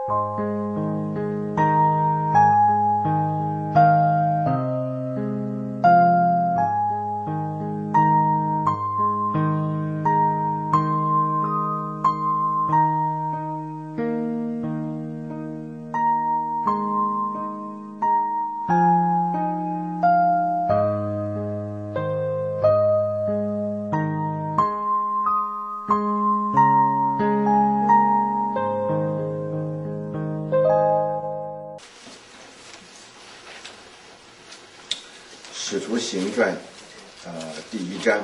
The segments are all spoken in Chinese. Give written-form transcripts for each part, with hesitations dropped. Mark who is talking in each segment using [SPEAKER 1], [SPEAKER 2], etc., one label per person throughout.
[SPEAKER 1] 使徒行传，第1章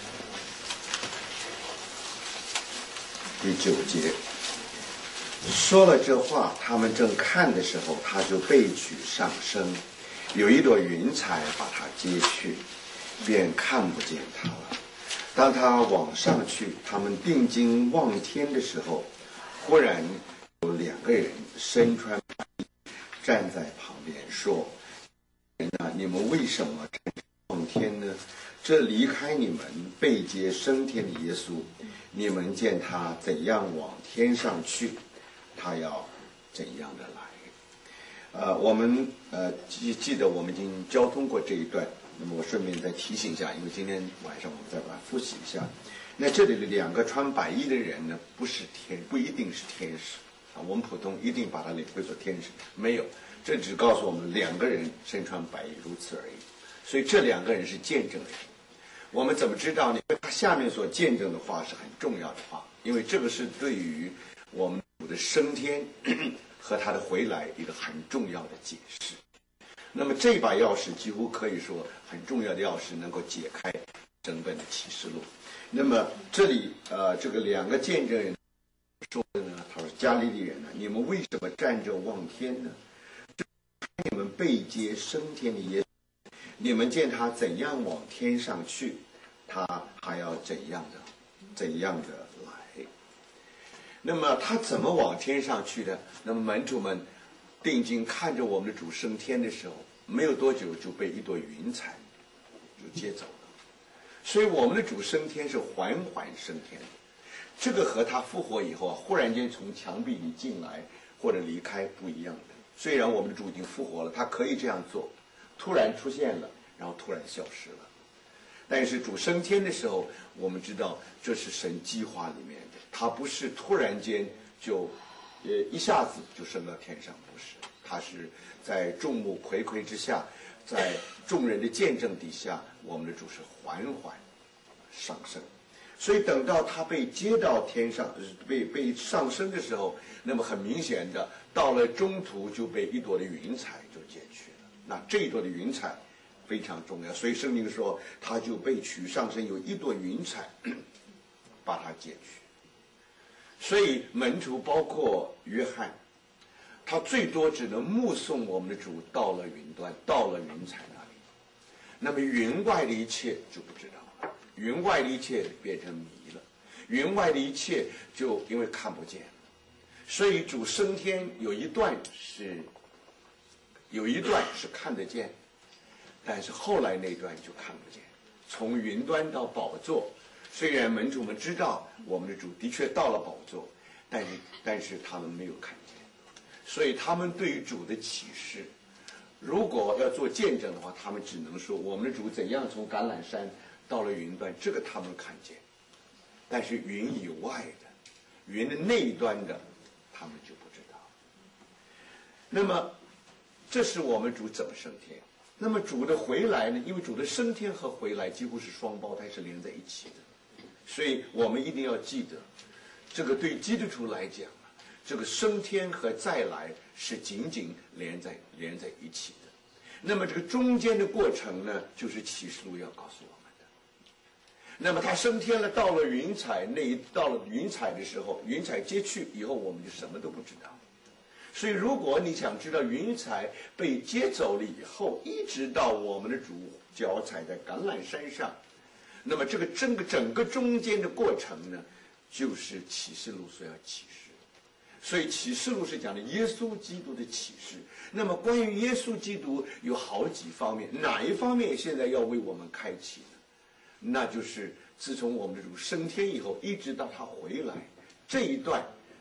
[SPEAKER 1] 第9节，说了这话，他们正看的时候，他就被举上升，有一朵云彩把他接去，便看不见他了。当他往上去，他们定睛望天的时候，忽然有2个人身穿白衣站在旁边说：你们为什么望天呢？这离开你们被接升天的耶稣，你们见他怎样往天上去，他要怎样的来。我们记得我们已经交通过这一段，那么我顺便再提醒一下，因为今天晚上我们再把它复习一下。那这里的2个穿白衣的人呢，不一定是天使啊，我们普通一定把它领会作天使，没有。这只告诉我们2个人身穿白衣，如此而已。所以这2个人是见证人。我们怎么知道呢？因为他下面所见证的话是很重要的话，因为这个是对于我们主的升天和他的回来一个很重要的解释。那么这把钥匙几乎可以说很重要的钥匙，能够解开整本的启示录。那么这里这个2个见证人说的呢，他说加利利人呢，你们为什么站着望天呢？你们被接升天的耶稣，你们见他怎样往天上去，他还要怎样的来。那么他怎么往天上去的？那么门徒们定睛看着我们的主升天的时候，没有多久就被一朵云彩就接走了。所以我们的主升天是缓缓升天的，这个和他复活以后忽然间从墙壁里进来或者离开不一样的。虽然我们的主已经复活了，他可以这样做，突然出现了，然后突然消失了。但是主升天的时候，我们知道这是神计划里面的，他不是突然间就一下子就升到天上，不是，他是在众目睽睽之下，在众人的见证底下，我们的主是缓缓上升。所以等到他被接到天上，被上升的时候，那么很明显的到了中途就被一朵的云彩就接去了。那这一朵的云彩非常重要，所以圣经说他就被取上升，有一朵云彩把他接去。所以门徒包括约翰，他最多只能目送我们的主到了云端，到了云彩那里。那么云外的一切就不知道。云外的一切变成迷了，云外的一切就因为看不见，所以主升天有一段是看得见，但是后来那段就看不见。从云端到宝座，虽然门徒们知道我们的主的确到了宝座，但是他们没有看见，所以他们对于主的启示，如果要做见证的话，他们只能说我们的主怎样从橄榄山到了云端，这个他们看见，但是云以外的，云的那一端的，他们就不知道。那么，这是我们主怎么升天？那么主的回来呢？因为主的升天和回来几乎是双胞胎，是连在一起的，所以我们一定要记得，这个对基督徒来讲啊，这个升天和再来是紧紧连在一起的。那么这个中间的过程呢，就是启示录要告诉我们。那么他升天了，到了云彩的时候，云彩接去以后，我们就什么都不知道。所以如果你想知道云彩被接走了以后，一直到我们的主脚踩在橄榄山上，那么这个整个中间的过程呢，就是启示录所要启示。所以启示录是讲的耶稣基督的启示。那么关于耶稣基督有好几方面，哪一方面现在要为我们开启呢？那就是自从我们的主升天以后，一直到他回来这一段，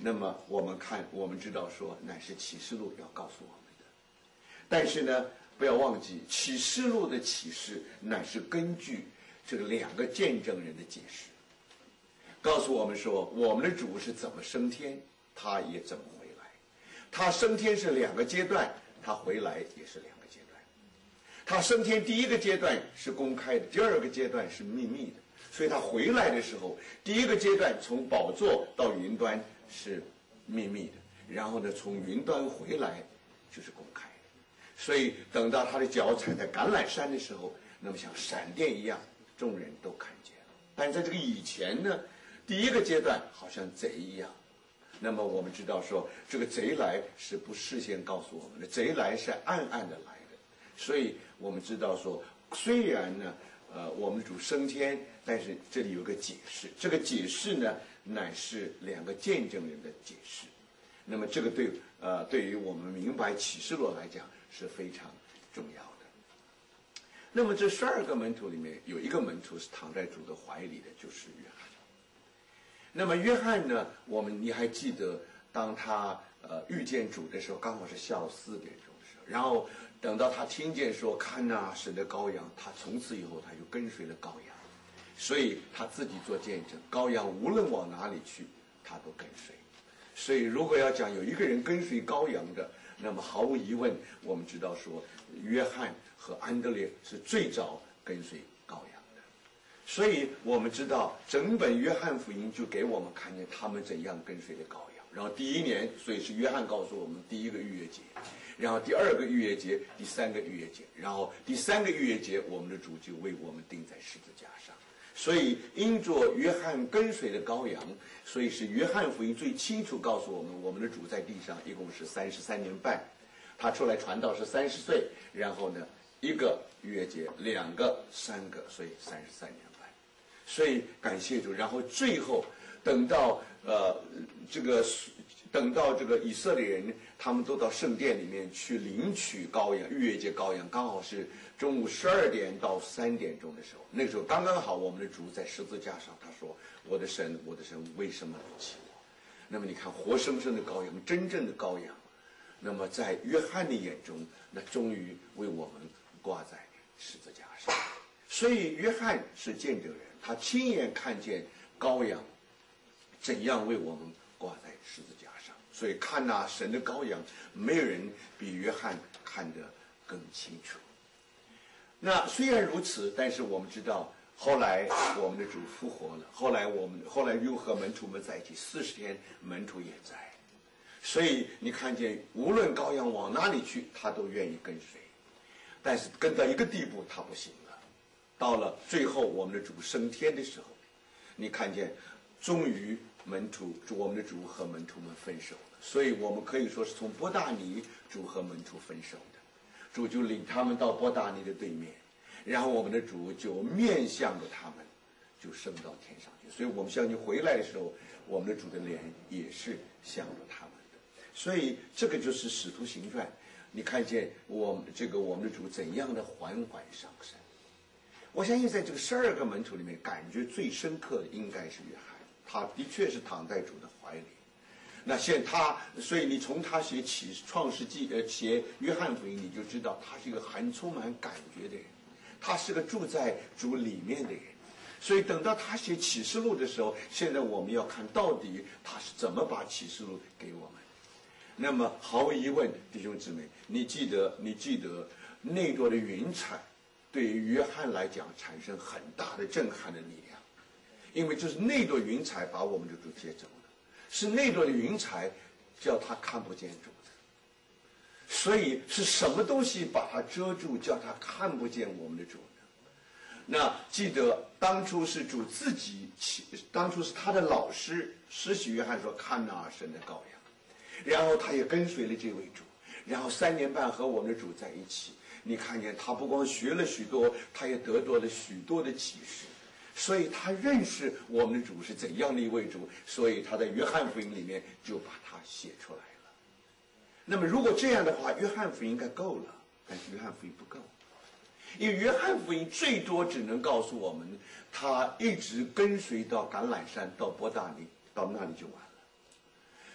[SPEAKER 1] 那么我们知道说，乃是启示录要告诉我们的。但是呢，不要忘记，启示录的启示乃是根据这个2个见证人的解释，告诉我们说，我们的主是怎么升天，他也怎么回来。他升天是2个阶段，他回来也是2个阶段。他升天第一个阶段是公开的，第2个阶段是秘密的。所以他回来的时候，第一个阶段从宝座到云端是秘密的，然后呢，从云端回来就是公开的。所以等到他的脚踩在橄榄山的时候，那么像闪电一样，众人都看见了。但在这个以前呢，第一个阶段好像贼一样。那么我们知道说，这个贼来是不事先告诉我们的，贼来是暗暗的来的。所以我们知道说，虽然呢我们主升天，但是这里有个解释，这个解释呢乃是2个见证人的解释。那么这个对于我们明白启示录来讲是非常重要的。那么这12个门徒里面有一个门徒是躺在主的怀里的，就是约翰。那么约翰呢，你还记得当他遇见主的时候，刚好是下午4点钟的时候，然后等到他听见说看哪，神的羔羊，他从此以后他就跟随了羔羊，所以他自己做见证，羔羊无论往哪里去他都跟随。所以如果要讲有一个人跟随羔羊的，那么毫无疑问我们知道说约翰和安德烈是最早跟随羔羊的。所以我们知道整本约翰福音就给我们看见他们怎样跟随的羔羊。然后第1年，所以是约翰告诉我们第1个逾越节，然后第2个逾越节，第3个逾越节，然后第3个逾越节我们的主就为我们钉在十字架上。所以因着约翰跟随的羔羊，所以是约翰福音最清楚告诉我们，我们的主在地上一共是33年半，他出来传道是30岁，然后呢1个逾越节，2个3个，所以33年半。所以感谢主，然后最后等到这个以色列人他们都到圣殿里面去领取羔羊，逾越节羔羊，刚好是中午12点到3点钟的时候，那个时候刚刚好我们的主在十字架上，他说我的神为什么离弃我。那么你看活生生的羔羊，真正的羔羊，那么在约翰的眼中，那终于为我们挂在十字架上。所以约翰是见证人，他亲眼看见羔羊怎样为我们挂在十字架上。所以看那神的羔羊，没有人比约翰看得更清楚。那虽然如此，但是我们知道后来我们的主复活了，后来又和门徒们在一起40天，门徒也在。所以你看见无论羔羊往哪里去，他都愿意跟随。但是跟到一个地步他不行了，到了最后我们的主升天的时候，你看见终于我们的主和门徒们分手了。所以我们可以说是从伯大尼主和门徒分手的，主就领他们到伯大尼的对面，然后我们的主就面向着他们，就升到天上去。所以我们相信回来的时候，我们的主的脸也是向着他们的。所以这个就是使徒行传，你看见我们的主怎样的缓缓上升。我相信在这个12个门徒里面，感觉最深刻的应该是约翰，他的确是躺在主的怀里。那所以你从他写创世纪写约翰福音，你就知道他是一个很充满感觉的人，他是个住在主里面的人。所以等到他写启示录的时候，现在我们要看到底他是怎么把启示录给我们。那么毫无疑问，弟兄姊妹，你记得那朵的云彩对于约翰来讲产生很大的震撼的力量，因为就是那朵云彩把我们的主接走了，是那朵的云彩叫他看不见主的。所以是什么东西把他遮住，叫他看不见我们的主呢？那记得当初是主自己当初是他的老师施洗约翰说看哪神的羔羊，然后他也跟随了这位主，然后3年半和我们的主在一起。你看见他不光学了许多，他也得到了许多的启示，所以他认识我们的主是怎样的一位主，所以他在约翰福音里面就把它写出来了。那么如果这样的话，约翰福音应该够了，但是约翰福音不够，因为约翰福音最多只能告诉我们他一直跟随到橄榄山到伯大尼，到那里就完了。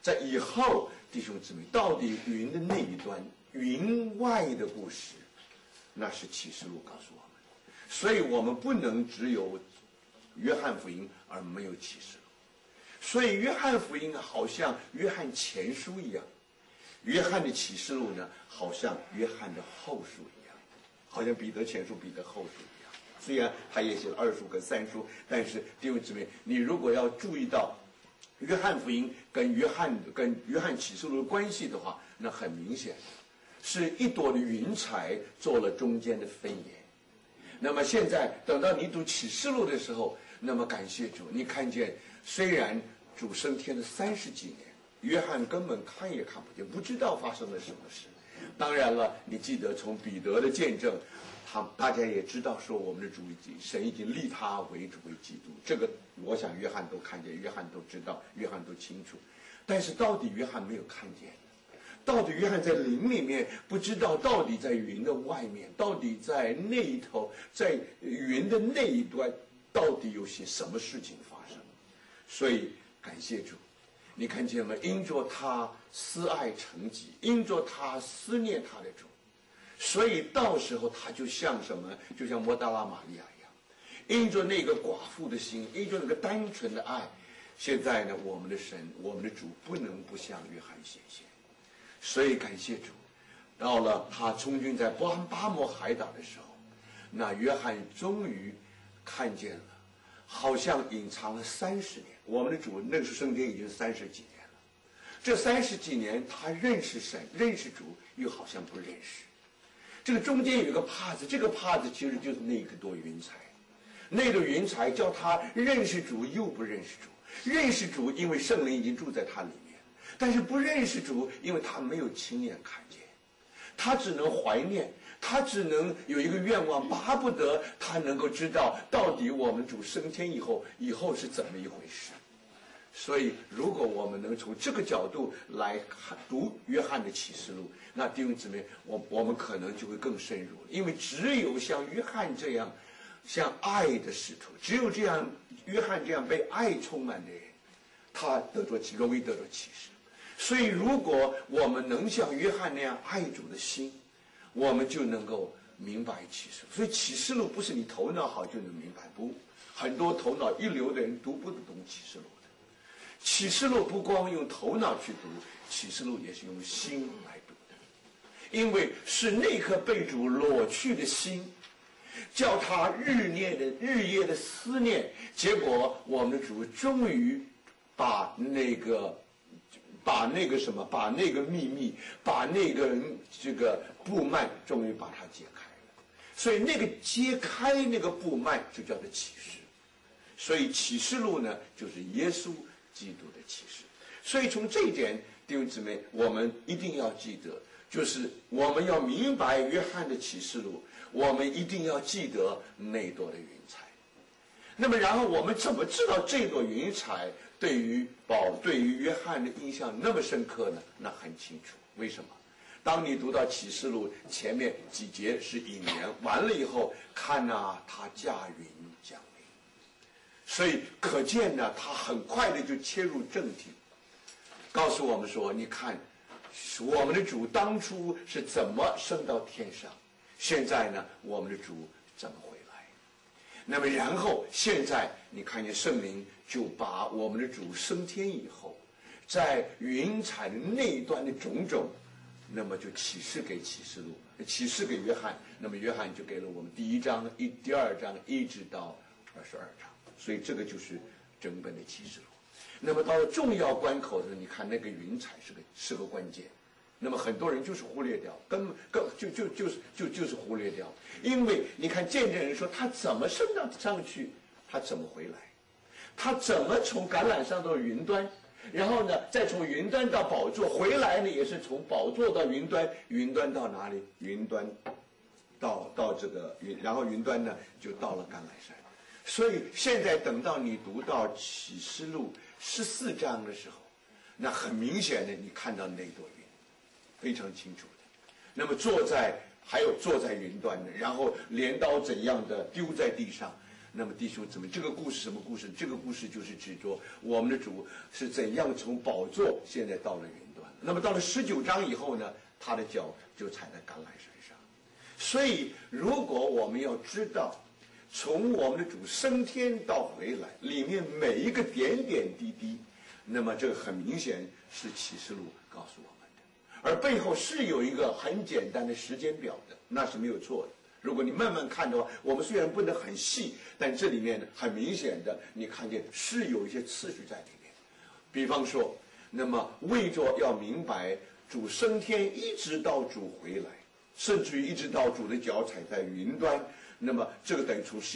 [SPEAKER 1] 在以后弟兄姊妹，到底云的那一端，云外的故事，那是启示录告诉我们的。所以我们不能只有约翰福音而没有启示录。所以约翰福音好像约翰前书一样，约翰的启示录呢，好像约翰的后书一样，好像彼得前书、彼得后书一样。虽然他也写了2书跟3书，但是弟兄姊妹，你如果要注意到约翰福音跟约翰启示录的关系的话，那很明显是一朵的云彩做了中间的飞檐。那么现在等到你读启示录的时候，那么感谢主，你看见虽然主升天了30几年，约翰根本看也看不见，不知道发生了什么事。当然了，你记得从彼得的见证，大家也知道说我们的主神已经立他为主为基督，这个我想约翰都看见，约翰都知道，约翰都清楚。但是到底约翰没有看见，到底约翰在灵里面不知道，到底在云的外面，到底在那一头，在云的那一端，到底有些什么事情发生。所以感谢主，你看见吗？因着他思爱成疾，因着他思念他的主，所以到时候他就像什么，就像抹大拉玛利亚一样，因着那个寡妇的心，因着那个单纯的爱。现在呢，我们的神，我们的主不能不向约翰显现。所以感谢主，到了他充军在巴摩海岛的时候，那约翰终于看见了，好像隐藏了30年。我们的主那个时候升天已经30几年了，这30几年他认识神，认识主，又好像不认识。这个中间有一个帕子，这个帕子其实就是那个朵云彩，那朵云彩叫他认识主又不认识主，认识主因为圣灵已经住在他里面，但是不认识主，因为他没有亲眼看见，他只能怀念，他只能有一个愿望，巴不得他能够知道到底我们主升天以后是怎么一回事。所以如果我们能从这个角度来读约翰的启示录，那弟兄姊妹，我们可能就会更深入，因为只有像约翰这样像爱的使徒，只有这样约翰这样被爱充满的人，他容易得着启示。所以如果我们能像约翰那样爱主的心，我们就能够明白启示录。所以启示录不是你头脑好就能明白，不，很多头脑一流的人读不懂启示录的。启示录不光用头脑去读，启示录也是用心来读的，因为是那颗被主裸去的心，叫他日夜的思念，结果我们的主终于把那个秘密，把那个这个布幔，终于把它揭开了。所以那个揭开那个布幔就叫做启示。所以启示录呢，就是耶稣基督的启示。所以从这一点，弟兄姊妹，我们一定要记得，就是我们要明白约翰的启示录，我们一定要记得那朵的云彩。那么然后我们怎么知道这朵云彩对于约翰的印象那么深刻呢？那很清楚，为什么？当你读到启示录前面几节是引言，完了以后，看啊，他驾云降临。所以可见呢，他很快的就切入正题，告诉我们说，你看我们的主当初是怎么升到天上，现在呢，我们的主怎么回来。那么然后现在你看见圣灵就把我们的主升天以后，在云彩的那一端的种种，那么就启示给启示录，启示给约翰，那么约翰就给了我们第1章、第2章一直到22章。所以这个就是整本的启示录。那么到了重要关口的，你看那个云彩是个关键。那么很多人就是忽略掉，就是忽略掉，因为你看见证人说他怎么升到上去，他怎么回来，他怎么从橄榄上到云端，然后呢再从云端到宝座，回来呢也是从宝座到云端，云端到哪里？云端到这个云，然后云端呢就到了橄榄山。所以现在等到你读到启示录14章的时候，那很明显的你看到那朵云，非常清楚的。那么坐在云端的，然后镰刀怎样的丢在地上， 那么弟兄姊妹，这个故事什么故事？这个故事就是指着我们的主是怎样从宝座现在到了云端。那么到了19章以后呢，他的脚就踩在橄榄山上。所以如果我们要知道从我们的主升天到回来里面每一个点点滴滴，那么这个很明显是启示录告诉我们的，而背后是有一个很简单的时间表的，那是没有错的。如果你慢慢看的话，我们虽然不能很细，但这里面呢很明显的你看见是有一些次序在里面。比方说，那么为着要明白主升天一直到主回来，甚至于一直到主的脚踩在云端，那么这个等于从